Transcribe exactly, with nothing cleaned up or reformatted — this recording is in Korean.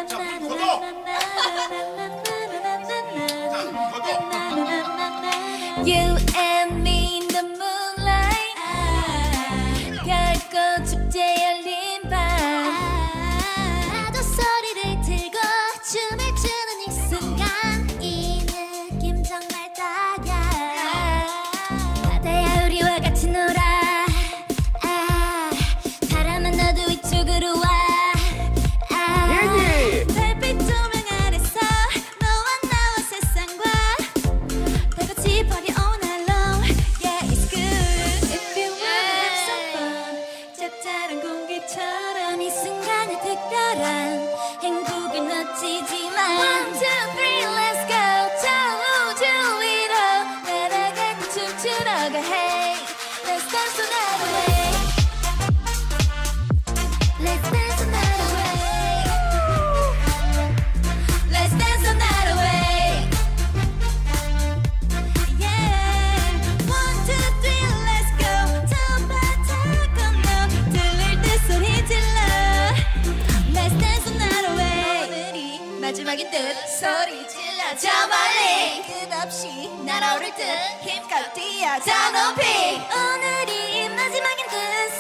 자, 불 꺼져. You and me in the moonlight. 별꽃 축제 열린 밤. 나도 소리를 들고 춤을 추는 이 순간 이 느낌 정말 딱이야. 바다야 우리와 같이 놀아. 아, 바람아 너도 이쪽으로 와. 아, 별빛 조명 아래서 너와 나와 세상과 다 같이 party all night long. Yeah, it's good if you wanna have some fun. 짭짤한 공기처럼 이 순간의 특별한 행복을 놓치지 마. One, two, three, let's go. 저 우주 위로 날아갈 때 춤추러 가. Hey, let's dance the night away. Let's dance the night away. Let's dance the night away. Yeah. One, two, three, let's go. 저 바다 건너 들릴 때 소리 질러. Let's dance the night away. 오늘이 마지막인 듯 소리 질러. 저 멀리 끝없이 날아오를 듯 힘껏 뛰어 저 높이. 오늘이 마지막인 듯